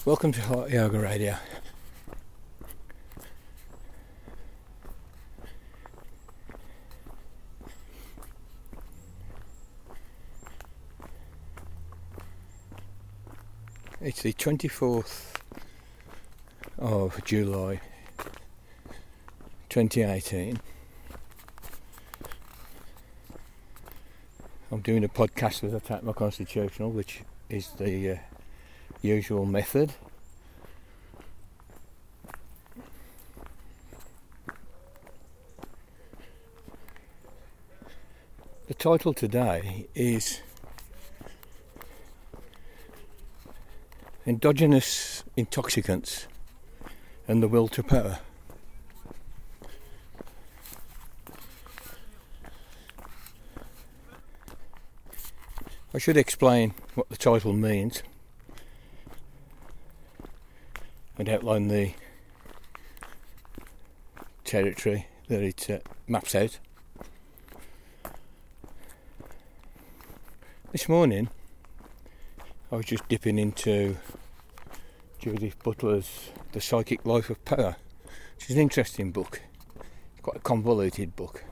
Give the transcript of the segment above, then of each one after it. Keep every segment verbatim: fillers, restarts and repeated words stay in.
Welcome to Hot Yoga Radio. It's the twenty-fourth of July twenty eighteen. I'm doing a podcast with Attack My Constitutional, which is the uh, usual method. The title today is Endogenous Intoxicants and the Will to Power. I should explain what the title means and outline the territory that it uh, maps out. This morning I was just dipping into Judith Butler's The Psychic Life of Power, which is an interesting book. It's quite a convoluted book.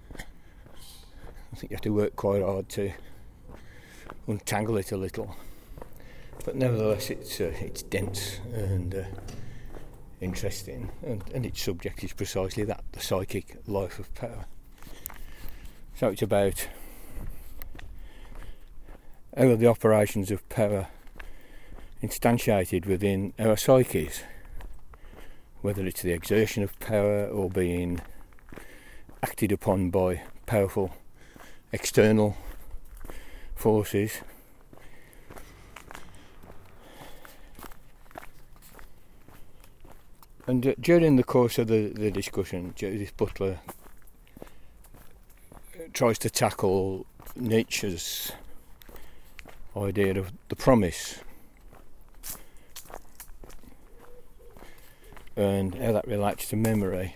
I think you have to work quite hard to untangle it a little, but nevertheless it's uh, it's dense and uh, interesting, and, and its subject is precisely that, the psychic life of power. So it's about how are the operations of power instantiated within our psyches, whether it's the exertion of power or being acted upon by powerful external forces. And uh, during the course of the, the discussion, Judith Butler tries to tackle Nietzsche's idea of the promise and how that relates to memory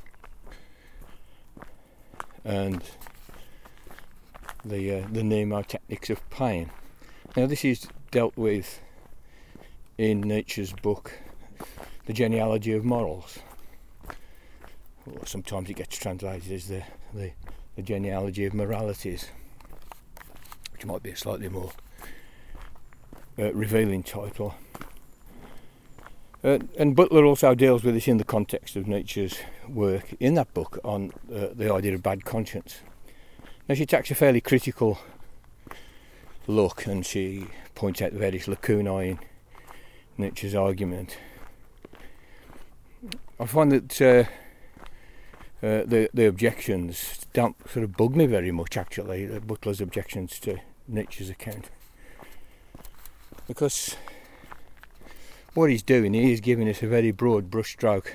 and the uh, the mnemotechnics of pain. Now this is dealt with in Nietzsche's book The Genealogy of Morals, or sometimes it gets translated as the, the, the Genealogy of Moralities, which might be a slightly more uh, revealing title. Uh, and Butler also deals with this in the context of Nietzsche's work in that book on uh, the idea of bad conscience. Now she takes a fairly critical look and she points out the various lacunae in Nietzsche's argument. I find that uh, uh, the, the objections don't sort of bug me very much, actually, uh, Butler's objections to Nietzsche's account. Because what he's doing, he is giving us a very broad brushstroke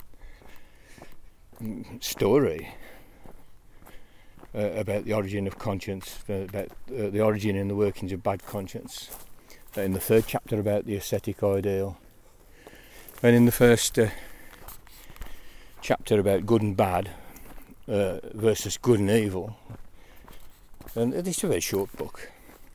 story uh, about the origin of conscience, uh, about uh, the origin and the workings of bad conscience. Uh, in the third chapter about the ascetic ideal, and in the first uh, chapter about good and bad uh, versus good and evil. And it's a very short book.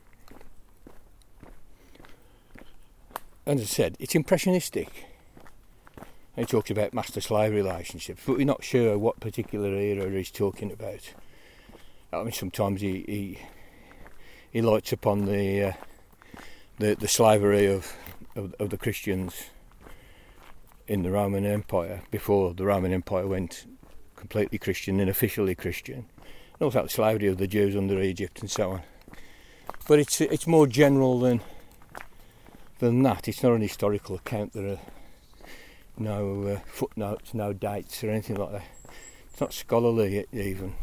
And as I said, it's impressionistic. He talks about master-slave relationships, but we're not sure what particular era he's talking about. I mean, sometimes he he, he lights upon the uh, the the slavery of, of of the Christians in the Roman Empire before the Roman Empire went completely Christian and officially Christian, and also the slavery of the Jews under Egypt and so on. But it's it's more general than. Than that. It's not an historical account. There are no uh, footnotes, no dates or anything like that. It's not scholarly even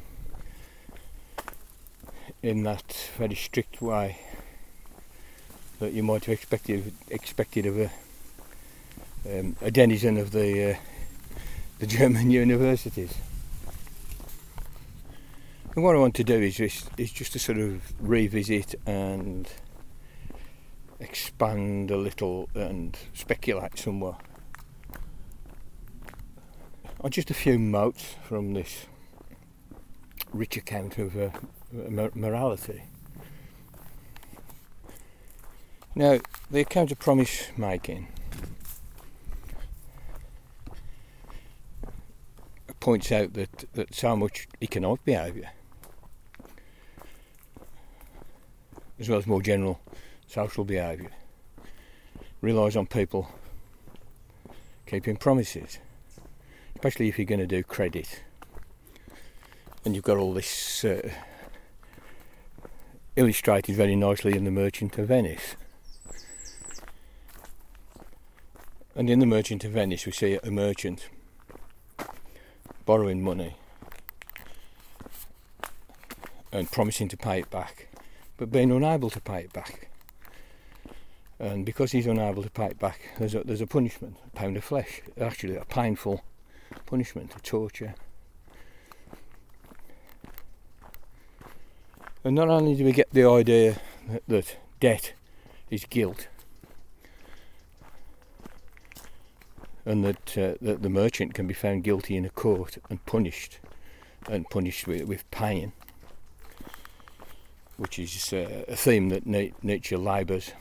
in that very strict way that you might have expected expected of a um, a denizen of the uh, the German universities. And what I want to do is just is just to sort of revisit and expand a little and speculate somewhat on just a few notes from this rich account of uh, morality. Now, the account of promise making points out that, that so much economic behaviour, as well as more general social behaviour, relies on people keeping promises, especially if you're going to do credit. And you've got all this uh, illustrated very nicely in The Merchant of Venice. And in The Merchant of Venice we see a merchant borrowing money and promising to pay it back, but being unable to pay it back. And because he's unable to pay it back, there's a, there's a punishment, a pound of flesh, actually a painful punishment, a torture. And not only do we get the idea that, that debt is guilt, and that, uh, that the merchant can be found guilty in a court and punished, and punished with, with pain, which is uh, a theme that na- Nietzsche labours.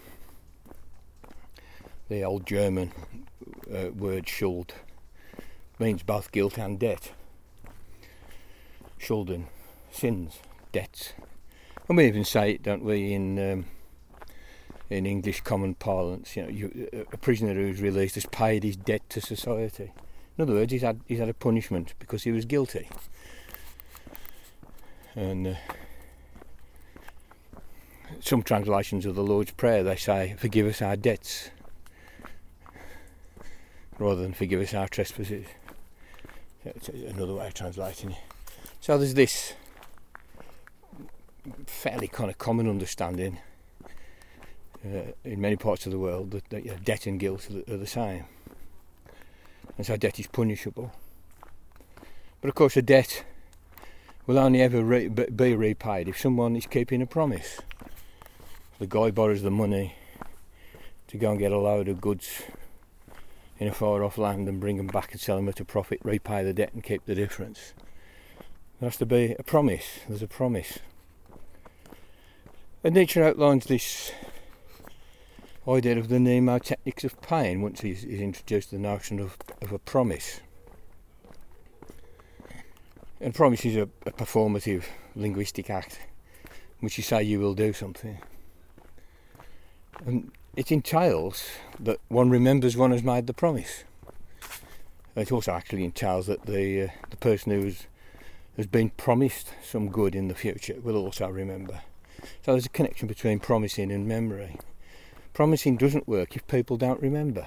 The old German uh, word Schuld means both guilt and debt. Schulden, sins, debts. And we even say it, don't we, in um, in English common parlance. You know, you, a prisoner who's released has paid his debt to society. In other words, he's had he's had a punishment because he was guilty. And uh, some translations of the Lord's Prayer, they say, "Forgive us our debts," rather than "forgive us our trespasses." That's another way of translating it. So there's this fairly kind of common understanding uh, in many parts of the world that, that you know, debt and guilt are the, are the same, and so debt is punishable. But of course, a debt will only ever re- be repaid if someone is keeping a promise. The guy borrows the money to go and get a load of goods in a far off land and bring them back and sell them at a profit, repay the debt and keep the difference. There has to be a promise. There's a promise. And Nietzsche outlines this idea of the mnemotechnics of pain once he's, he's introduced the notion of, of a promise. And promise is a, a performative linguistic act in which you say you will do something. And it entails that one remembers one has made the promise. It also actually entails that the uh, the person who has, has been promised some good in the future will also remember. So there's a connection between promising and memory. Promising doesn't work if people don't remember.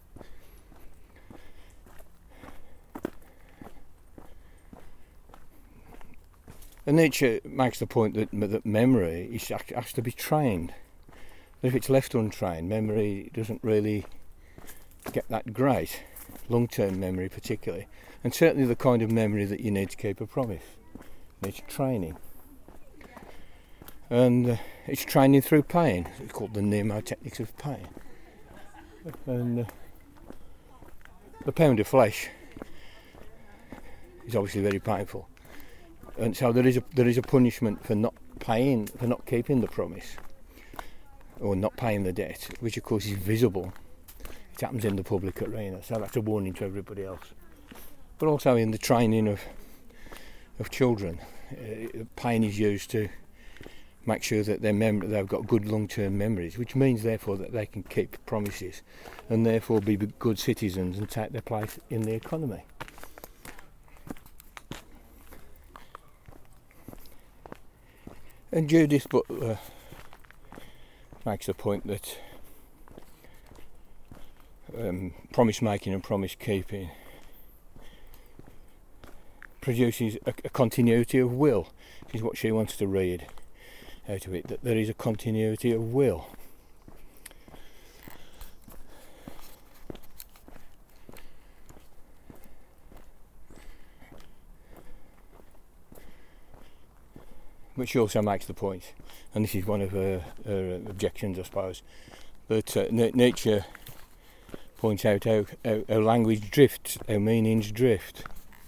And Nietzsche makes the point that, that memory is, has to be trained. But if it's left untrained, memory doesn't really get that great, long-term memory particularly, and certainly the kind of memory that you need to keep a promise. It's training. And uh, it's training through pain. It's called the mnemotechnics of pain. And uh, the pound of flesh is obviously very painful. And so there is a there is a punishment for not paying, for not keeping the promise, or not paying the debt, which of course is visible. It happens in the public arena, so that's a warning to everybody else. But also in the training of of children, uh, pain is used to make sure that their mem- they've got good long-term memories, which means therefore that they can keep promises and therefore be good citizens and take their place in the economy. And Judith Butler makes the point that um, promise making and promise keeping produces a, a continuity of will, which is what she wants to read out of it, that there is a continuity of will. But she also makes the point, and this is one of her, her objections, I suppose, that uh, Nietzsche points out how, how, how language drifts, how meanings drift,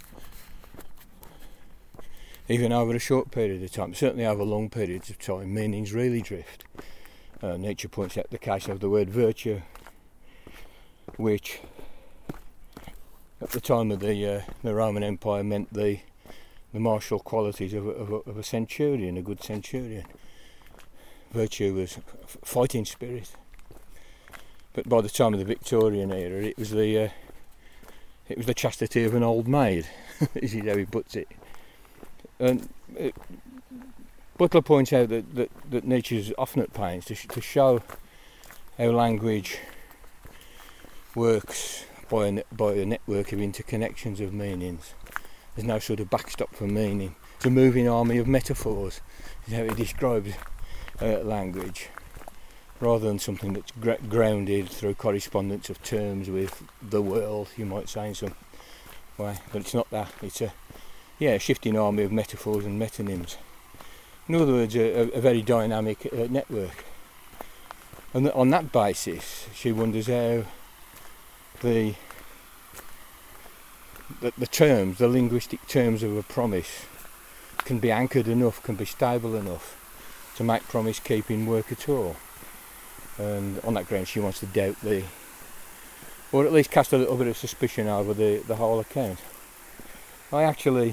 even over a short period of time. Certainly over long periods of time, meanings really drift. Uh, Nietzsche points out the case of the word virtue, which at the time of the uh, the Roman Empire meant the the martial qualities of a, of, a, of a centurion, a good centurion. Virtue was f- fighting spirit. But by the time of the Victorian era, it was the uh, it was the chastity of an old maid. This is how he puts it. And it, Butler points out that, that, that Nietzsche's often at pains to, sh- to show how language works by a, by a network of interconnections of meanings. There's no sort of backstop for meaning. It's a moving army of metaphors, is how he describes uh, language, rather than something that's gra- grounded through correspondence of terms with the world, you might say in some way. But it's not that. It's a yeah, a shifting army of metaphors and metonyms. In other words, a, a very dynamic uh, network. And th- on that basis, she wonders how the, the the terms, the linguistic terms of a promise, can be anchored enough, can be stable enough to make promise keeping work at all. And on that ground, she wants to doubt the, or at least cast a little bit of suspicion over the, the whole account. I actually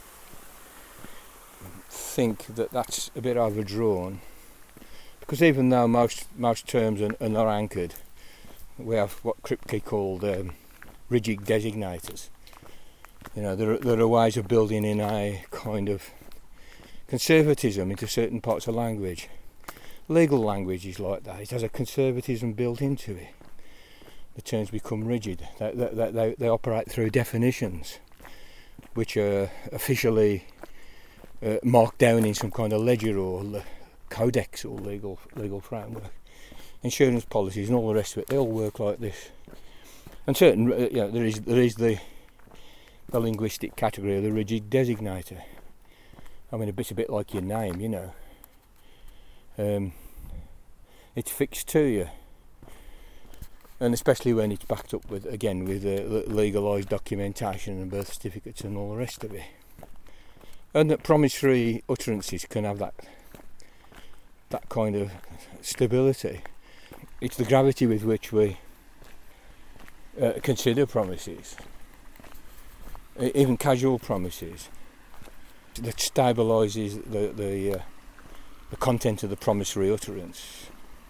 think that that's a bit overdrawn, because even though most most terms are, are not anchored, we have what Kripke called um, rigid designators. You know, there are, there are ways of building in a kind of conservatism into certain parts of language. Legal language is like that. It has a conservatism built into it. The terms become rigid. They, they, they, they operate through definitions which are officially uh, marked down in some kind of ledger or le- codex or legal legal framework. Insurance policies and all the rest of it, they all work like this. And certain, uh, you know, there is there is the the linguistic category of the rigid designator. I mean, it's a bit like your name, you know. Um, it's fixed to you, and especially when it's backed up with, again, with uh, legalised documentation and birth certificates and all the rest of it. And that promissory utterances can have that that kind of stability. It's the gravity with which we uh, consider promises, even casual promises, that stabilises the the, uh, the content of the promissory utterance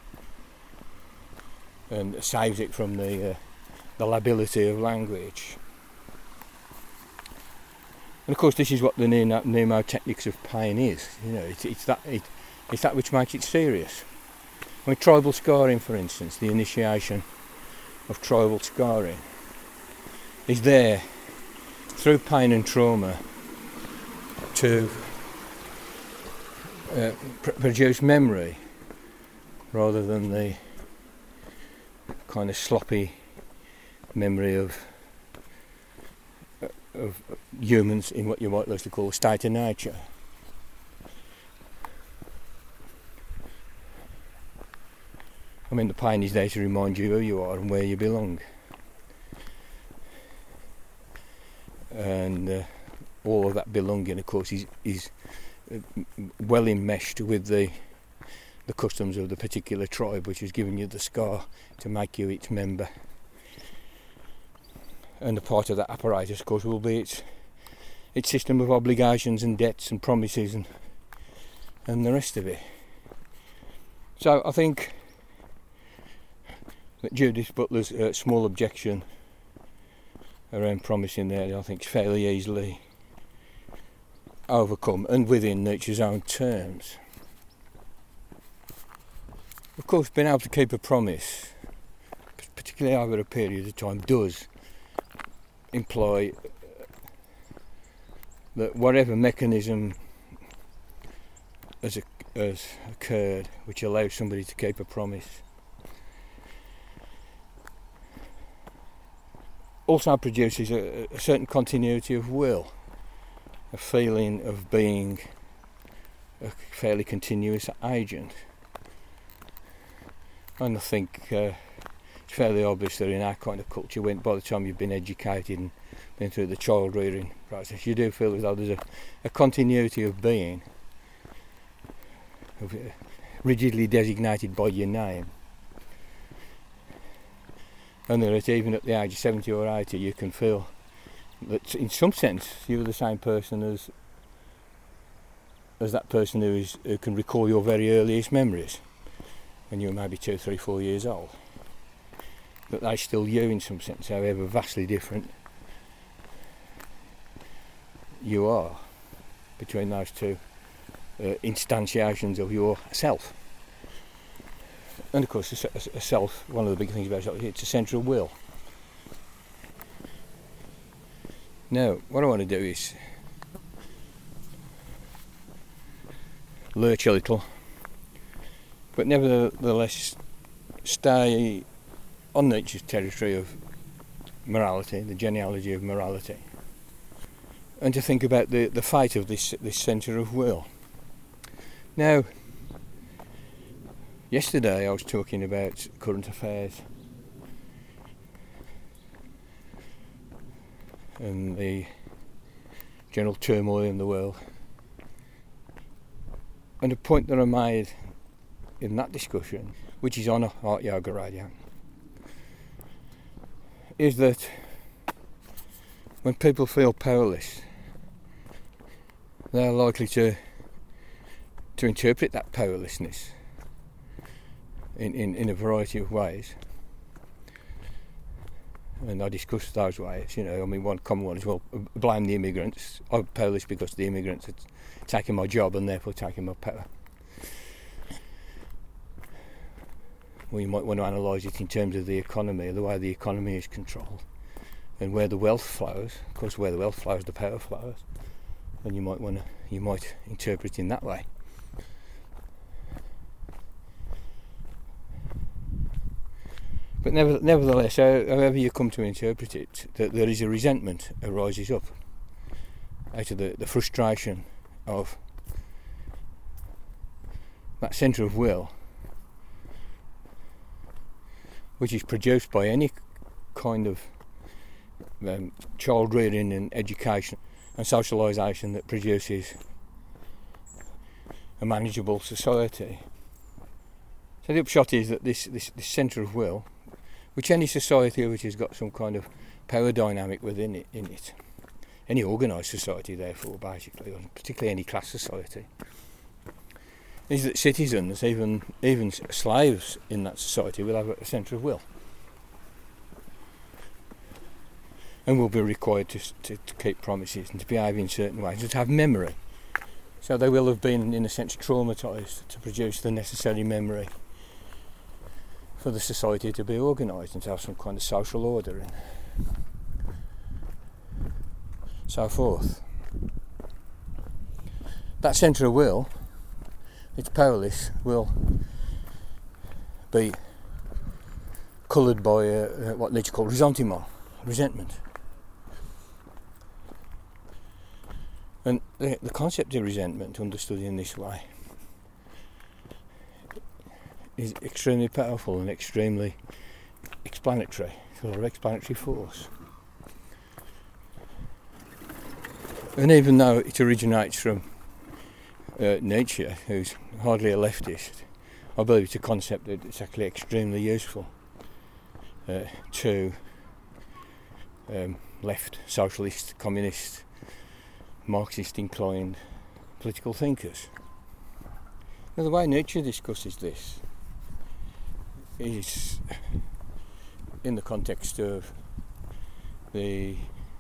and saves it from the uh, the lability of language. And of course, this is what the mnemotechnics of pain is. You know, it's, it's that it, it's that which makes it serious. I mean, tribal scarring, for instance, the initiation of tribal scarring is there through pain and trauma to uh, pr- produce memory rather than the kind of sloppy memory of of humans in what you might loosely call a state of nature. I mean, the pain is there to remind you who you are and where you belong. And uh, all of that belonging, of course, is, is well enmeshed with the the customs of the particular tribe which has given you the scar to make you its member. And a part of that apparatus, of course, will be its its system of obligations and debts and promises and and the rest of it. So I think that Judith Butler's uh, small objection around promising there, I think, is fairly easily overcome and within Nietzsche's own terms. Of course, being able to keep a promise, particularly over a period of time, does imply that whatever mechanism has, has occurred which allows somebody to keep a promise also produces a, a certain continuity of will, a feeling of being a fairly continuous agent. And I think uh, it's fairly obvious that in our kind of culture, when by the time you've been educated and been through the child rearing process, you do feel as though there's a, a continuity of being, of, uh, rigidly designated by your name. And that even at the age of seventy or eighty, you can feel that in some sense you're the same person as as that person who is who can recall your very earliest memories when you were maybe two, three, four years old. But they're still you in some sense, however vastly different you are between those two uh, instantiations of your self. And of course, a, a self, one of the big things about it, it's a central will. Now, what I want to do is lurch a little, but nevertheless stay on Nietzsche's territory of morality, the genealogy of morality, and to think about the, the fate of this this centre of will. Now, yesterday I was talking about current affairs and the general turmoil in the world. And a point that I made in that discussion, which is on Heart Yoga Radio, is that when people feel powerless, they're likely to to interpret that powerlessness in, in, in a variety of ways. And I discussed those ways, you know, I mean, one common one is, well, blame the immigrants. I'm powerless because the immigrants are taking my job and therefore taking my power. Well, you might want to analyse it in terms of the economy, the way the economy is controlled, and where the wealth flows. Of course, where the wealth flows, the power flows. And you might want to, you might interpret it in that way. But never, nevertheless, however you come to interpret it, that there is a resentment arises up out of the, the frustration of that centre of will, which is produced by any kind of um, child rearing and education and socialisation that produces a manageable society. So the upshot is that this, this, this centre of will, which any society which has got some kind of power dynamic within it, in it, any organised society therefore basically, or particularly any class society, is that citizens, even even slaves in that society, will have a centre of will and will be required to, to, to keep promises and to behave in certain ways and to have memory. So they will have been, in a sense, traumatised to produce the necessary memory for the society to be organised and to have some kind of social order and so forth. That centre of will, it's powerless, will be coloured by uh, what Nietzsche called ressentiment, resentment. And the, the concept of resentment, understood in this way, is extremely powerful and extremely explanatory. It's a lot of explanatory force. And even though it originates from uh, Nietzsche, who's hardly a leftist, I believe it's a concept that it's actually extremely useful uh, to um, left, socialist, communist, Marxist inclined political thinkers. Now, the way Nietzsche discusses this is in the context of the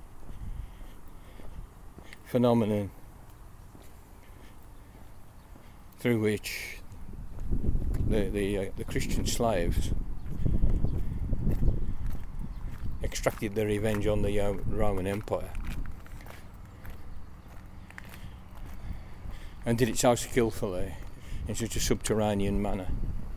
phenomenon through which the the, uh, the Christian slaves extracted their revenge on the uh, Roman Empire, and did it so skillfully in such a subterranean manner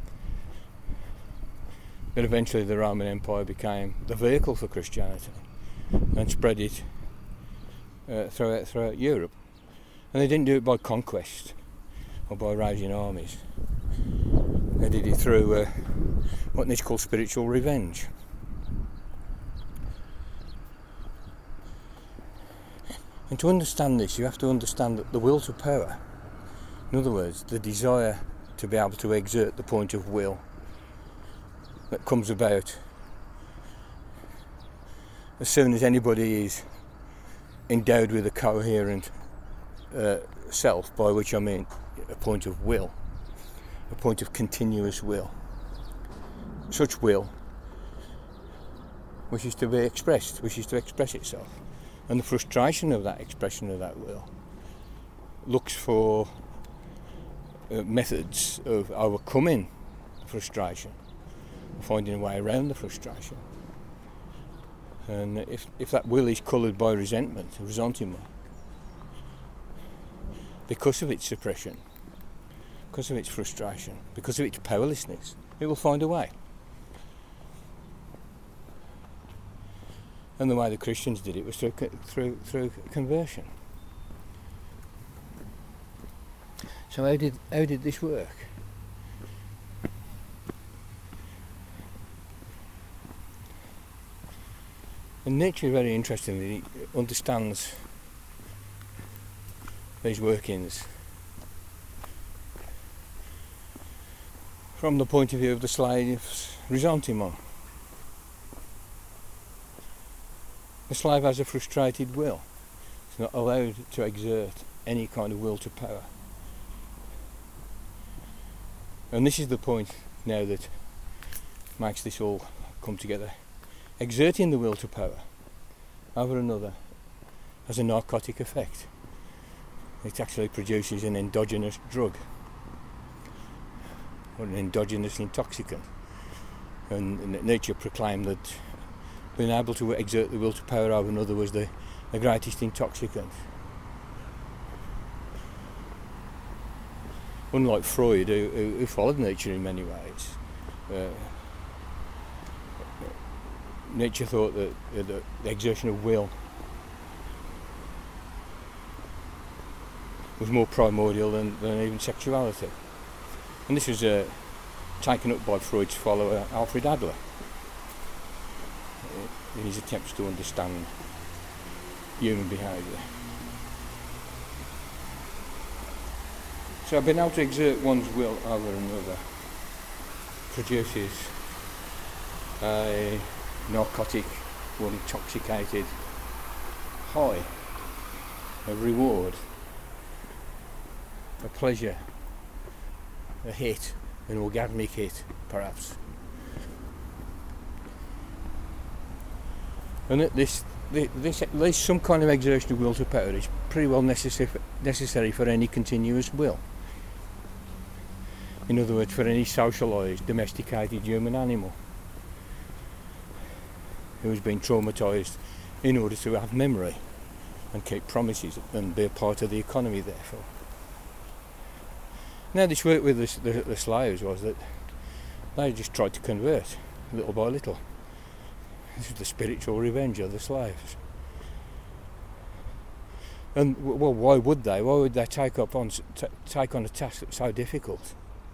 that eventually the Roman Empire became the vehicle for Christianity and spread it uh, throughout, throughout Europe. And they didn't do it by conquest or by raising armies. They did it through uh, what Nietzsche called spiritual revenge. And to understand this, you have to understand that the will to power, in other words, the desire to be able to exert the point of will that comes about as soon as anybody is endowed with a coherent uh, self, by which I mean a point of will, a point of continuous will. Such will wishes to be expressed, wishes to express itself. And the frustration of that expression of that will looks for uh, methods of overcoming frustration, finding a way around the frustration. And if if that will is coloured by resentment, ressentiment, because of its suppression, because of its frustration, because of its powerlessness, it will find a way. And the way the Christians did it was through through through conversion. So how did how did this work? And Nietzsche, very interestingly, understands these workings from the point of view of the slave's ressentiment. The slave has a frustrated will. It's not allowed to exert any kind of will to power. And this is the point now that makes this all come together. Exerting the will to power over another has a narcotic effect. It actually produces an endogenous drug, or an endogenous intoxicant. And Nietzsche proclaimed that being able to exert the will to power over another was the, the greatest intoxicant. Unlike Freud, who, who followed Nietzsche in many ways, uh, Nietzsche thought that, uh, that the exertion of will was more primordial than, than even sexuality. And this was uh, taken up by Freud's follower Alfred Adler in his attempts to understand human behaviour. So being able to exert one's will over another produces a narcotic or intoxicated high, a reward, a pleasure, a hit, an orgasmic hit perhaps. And that this, this, at least some kind of exertion of will to power is pretty well necessary necessary for any continuous will. In other words, for any socialised, domesticated human animal who has been traumatised in order to have memory and keep promises and be a part of the economy, therefore. Now, this work with the, the, the slaves was that they just tried to convert little by little. This was the spiritual revenge of the slaves. And well, why would they? Why would they take up on t- take on a task that's so difficult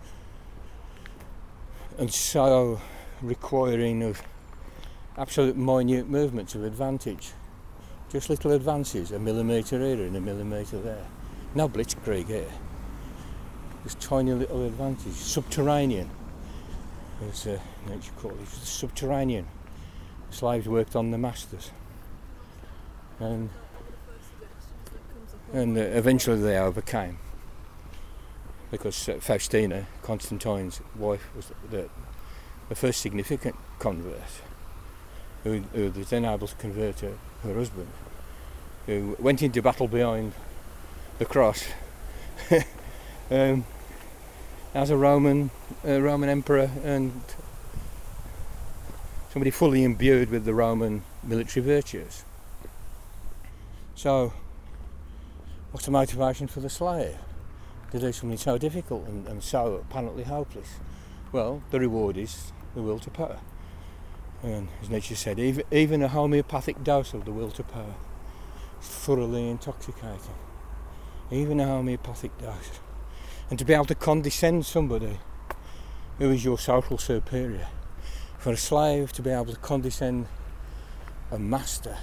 and so requiring of absolute minute movements of advantage? Just little advances, a millimetre here and a millimetre there. No blitzkrieg here. Just tiny little advantages. Subterranean, as uh, Nietzsche called it. Subterranean. Slaves worked on the masters, and and uh, eventually they overcame, because uh, Faustina, Constantine's wife, was the, the first significant convert, who, who was then able to convert her, her husband, who went into battle behind the cross um, as a Roman uh, Roman emperor and somebody fully imbued with the Roman military virtues. So, what's the motivation for the slave to do something so difficult and, and so apparently hopeless? Well, the reward is the will to power. And as Nietzsche said, even, even a homeopathic dose of the will to power is thoroughly intoxicating. Even a homeopathic dose. And to be able to condescend somebody who is your social superior, for a slave to be able to condescend a master,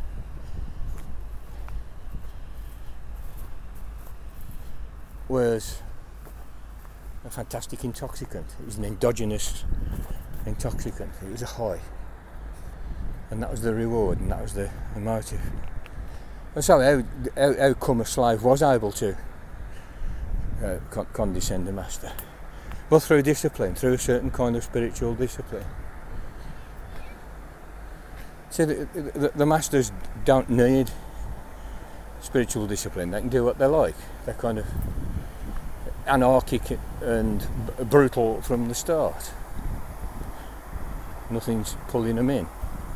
was a fantastic intoxicant. It was an endogenous intoxicant. It was a high. And that was the reward, and that was the, the motive. And so how, how, how come a slave was able to uh, con- condescend the master? Well, through discipline, through a certain kind of spiritual discipline. See, the, the, the masters don't need spiritual discipline. They can do what they like. They're kind of anarchic and b- brutal from the start. Nothing's pulling them in.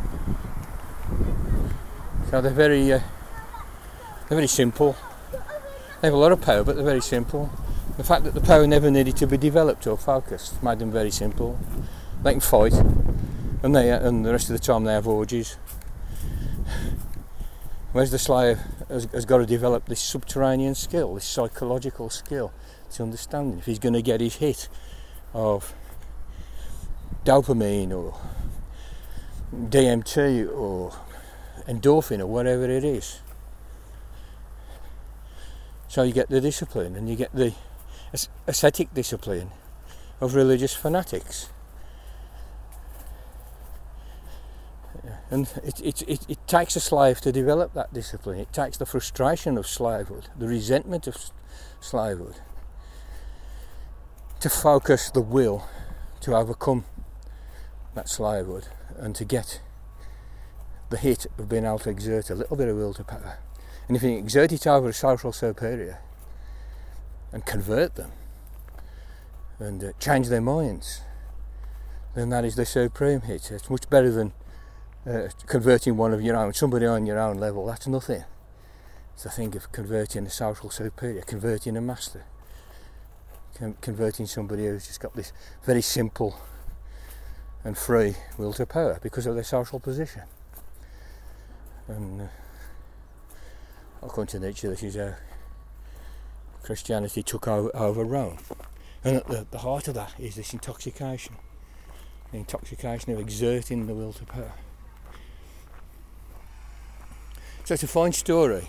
So they're very, uh, they're very simple. They have a lot of power, but they're very simple. The fact that the power never needed to be developed or focused made them very simple. They can fight, and they and the rest of the time they have orgies. Whereas the slave has, has got to develop this subterranean skill, this psychological skill, to understanding if he's going to get his hit of dopamine or D M T or endorphin or whatever it is. So you get the discipline, and you get the ascetic discipline of religious fanatics. And it, it, it, it takes a slave to develop that discipline. It takes the frustration of slavehood, the resentment of slavehood, to focus the will to overcome that slavehood and to get the hit of being able to exert a little bit of will to power. And if you exert it over a social superior and convert them and uh, change their minds, then that is the supreme hit. It's much better than uh, converting one of your own, somebody on your own level. That's nothing. It's the thing of converting a social superior, converting a master, con- converting somebody who's just got this very simple and free will to power because of their social position. And uh, according to Nietzsche, this is how Christianity took over, over Rome. And at the, the heart of that is this intoxication. The intoxication of exerting the will to power. So it's a fine story.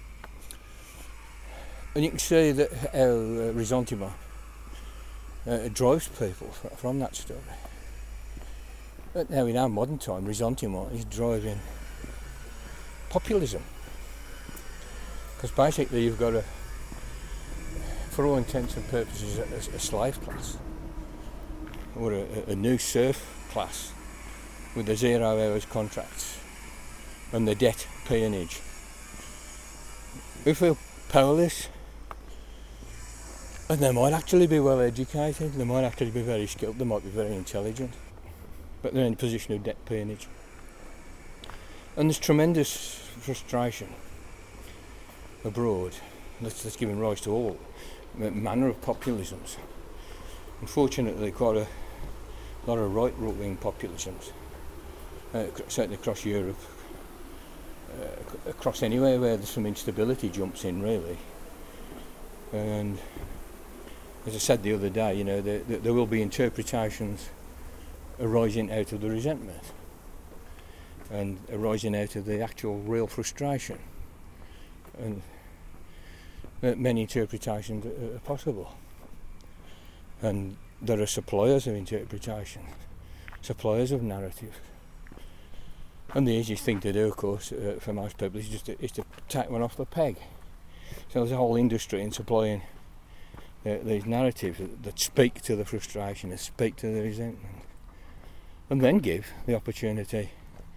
And you can see that how uh, ressentiment uh, drives people f- from that story. But now in our modern time, ressentiment is driving populism. Because basically you've got a, for all intents and purposes, a, a slave class. Or a, a new serf class with the zero hours contracts and the debt peonage. We feel powerless, and they might actually be well educated, they might actually be very skilled, they might be very intelligent, but they're in a position of debt peonage. And there's tremendous frustration abroad that's, that's giving rise to all manner of populisms. Unfortunately, quite a lot of right-wing populisms, uh, certainly across Europe, uh, across anywhere where there's some instability jumps in, really. And as I said the other day, you know, there, there will be interpretations arising out of the resentment and arising out of the actual real frustration. And uh, many interpretations are, are possible. And there are suppliers of interpretation, suppliers of narrative. And the easiest thing to do, of course, uh, for most people is just to, is to take one off the peg. So there's a whole industry in supplying uh, these narratives that, that speak to the frustration, that speak to the resentment, and then give the opportunity,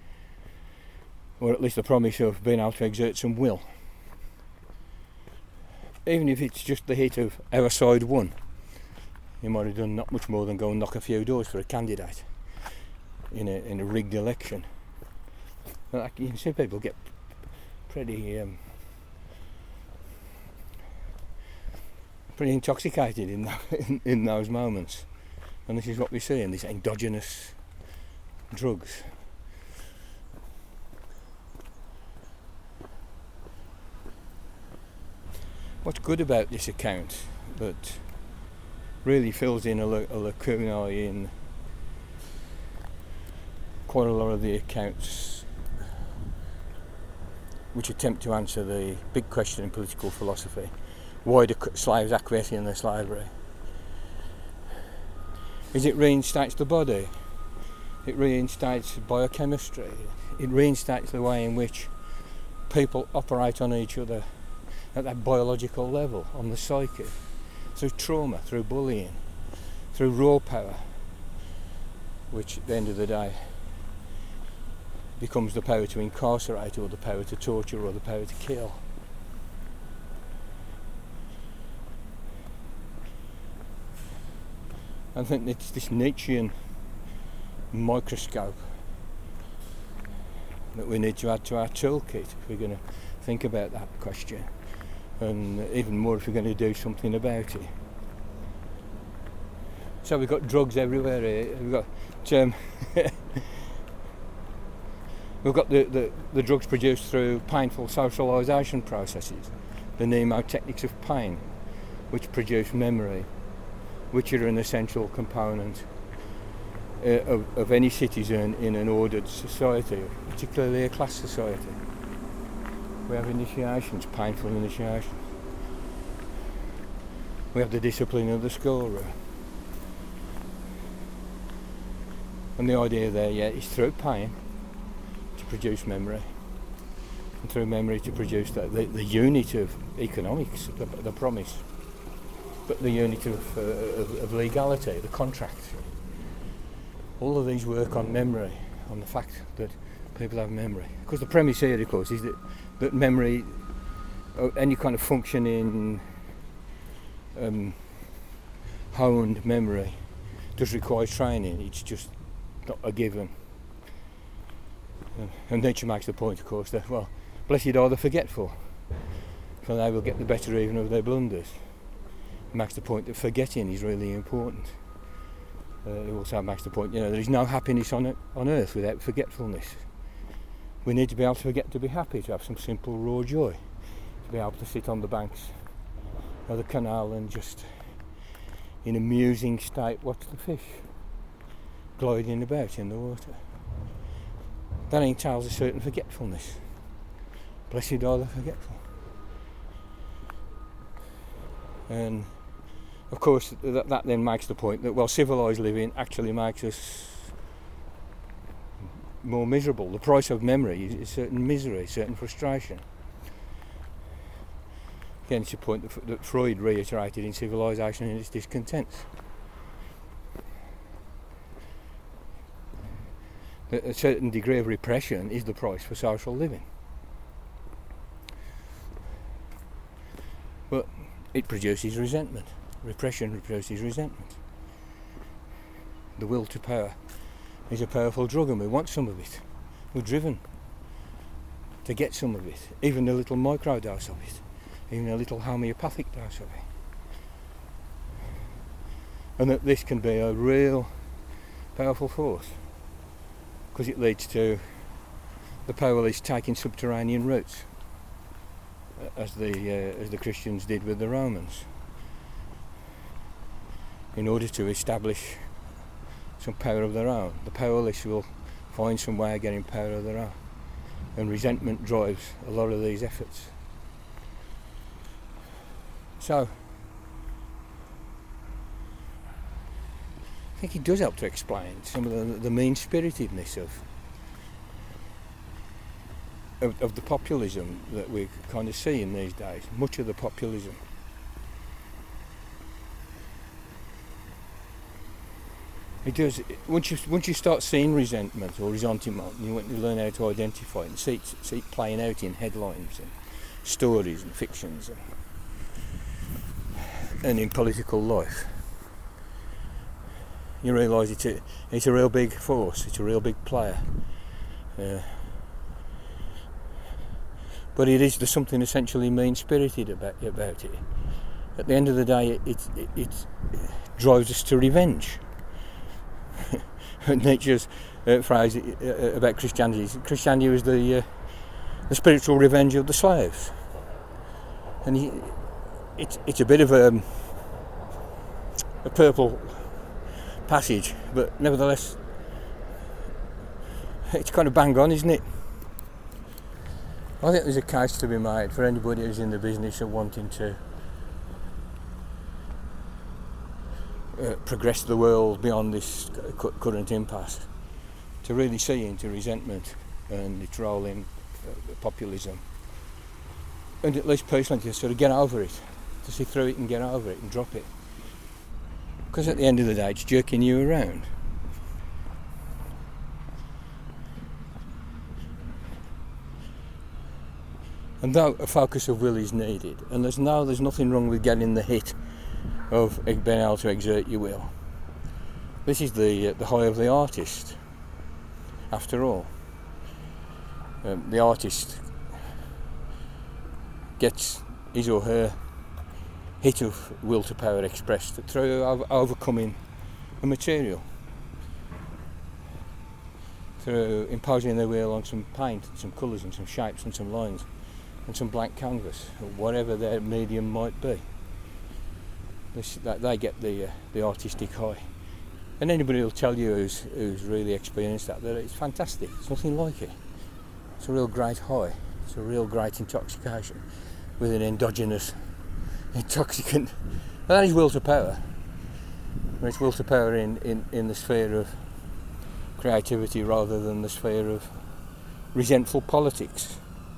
or at least the promise of being able to exert some will. Even if it's just the hit of our side won. You might have done not much more than go and knock a few doors for a candidate in a in a rigged election. But you can see people get pretty um, pretty intoxicated in, that, in in those moments, and this is what we see in these endogenous drugs. What's good about this account that really fills in a, a lacuna in quite a lot of the accounts which attempt to answer the big question in political philosophy: why do slaves acquiesce in their slavery? Is it reinstates the body, it reinstates biochemistry, it reinstates the way in which people operate on each other at that biological level, on the psyche, through trauma, through bullying, through raw power, which at the end of the day becomes the power to incarcerate, or the power to torture, or the power to kill. I think it's this Nietzschean microscope that we need to add to our toolkit if we're going to think about that question, and even more if we're going to do something about it. So we've got drugs everywhere here. We've got um, we've got the, the, the drugs produced through painful socialisation processes, the mnemotechnics of pain, which produce memory, which are an essential component uh, of, of any citizen in an ordered society, particularly a class society. We have initiations, painful initiations. We have the discipline of the schoolroom. And the idea there, yeah, is through pain to produce memory, and through memory to produce the, the, the unit of economics, the, the promise, but the unit of, uh, of, of legality, the contract. All of these work on memory, on the fact that people have memory. Because the premise here, of course, is that, that memory, any kind of functioning, um, honed memory, does require training. It's just not a given. And Nietzsche makes the point, of course, that, well, blessed are the forgetful, for they will get the better even of their blunders. He makes the point that forgetting is really important. Uh, he also makes the point, you know, there is no happiness on it, on earth without forgetfulness. We need to be able to forget to be happy, to have some simple raw joy, to be able to sit on the banks of the canal and just, in a musing state, watch the fish gliding about in the water. That entails a certain forgetfulness. Blessed are the forgetful. And of course that, that then makes the point that, well, civilised living actually makes us more miserable. The price of memory is, is certain misery, certain frustration. Again, it's a point that, that Freud reiterated in Civilisation and its Discontents. That a certain degree of repression is the price for social living. But it produces resentment. Repression produces resentment. The will to power is a powerful drug, and we want some of it. We're driven to get some of it, even a little microdose of it, even a little homeopathic dose of it. And that this can be a real powerful force, because it leads to the powerless taking subterranean routes, as the uh, as the Christians did with the Romans, in order to establish some power of their own. The powerless will find some way of getting power of their own, and resentment drives a lot of these efforts. So I think it does help to explain some of the, the mean-spiritedness of, of of the populism that we kind of see in these days. Much of the populism. It does. Once you once you start seeing resentment or ressentiment, you want to learn how to identify it and see it, see it playing out in headlines and stories and fictions and, and in political life. You realise it's a, it's a real big force, it's a real big player. Uh, but it is, there's something essentially mean-spirited about, about it. At the end of the day, it, it, it, it drives us to revenge. Nietzsche's uh, phrase uh, about Christianity, Christianity was the, uh, the spiritual revenge of the slaves. And he, it's, it's a bit of a, a purple passage, but nevertheless it's kind of bang on, isn't it? I think there's a case to be made for anybody who's in the business of wanting to uh, progress the world beyond this cu- current impasse, to really see into resentment and its role in uh, populism and at least personally to sort of get over it, to see through it and get over it and drop it. Because at the end of the day, it's jerking you around. And though a focus of will is needed, and there's no, there's nothing wrong with getting the hit of being able to exert your will. This is the uh, the high of the artist, after all. Um, the artist gets his or her hit of will to power expressed through over- overcoming a material, through imposing their will on some paint, and some colours and some shapes and some lines and some blank canvas, or whatever their medium might be. This, that, they get the uh, the artistic high. And anybody will tell you who's, who's really experienced that, that it's fantastic. It's nothing like it. It's a real great high. It's a real great intoxication with an endogenous intoxicant. And that is will to power. And it's will to power in, in, in the sphere of creativity rather than the sphere of resentful politics.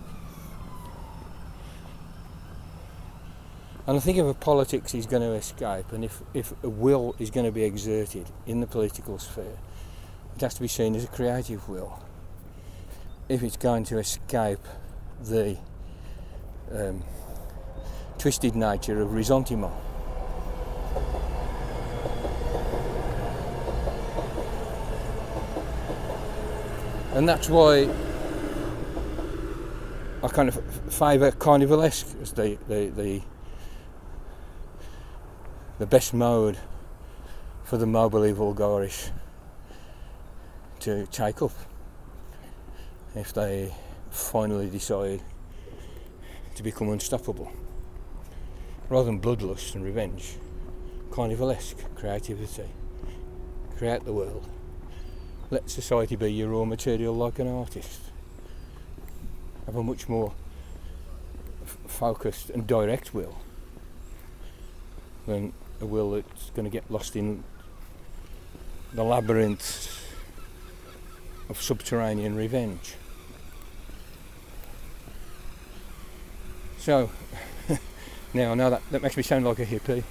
And I think if a politics is going to escape, and if, if a will is going to be exerted in the political sphere, it has to be seen as a creative will. If it's going to escape the um, twisted nature of ressentiment. And that's why I kind of favour carnivalesque as the, the, the the best mode for the mobile vulgaris to take up if they finally decide to become unstoppable. Rather than bloodlust and revenge, carnivalesque creativity. Create the world. Let society be your raw material like an artist. Have a much more f- focused and direct will than a will that's going to get lost in the labyrinth of subterranean revenge. So, now I know that, that makes me sound like a hippie.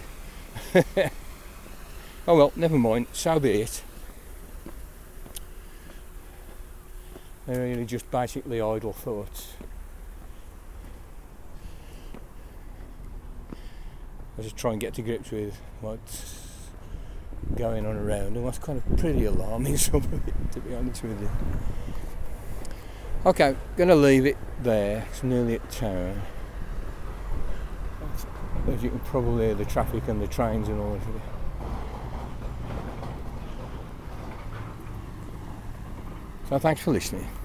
Oh well, never mind, so be it. They're really just basically idle thoughts. I just try and get to grips with what's going on around and what's kind of pretty alarming, some of it, to be honest with you. Okay, going to leave it there. It's nearly at town. As you can probably hear the traffic and the trains and all of it. So thanks for listening.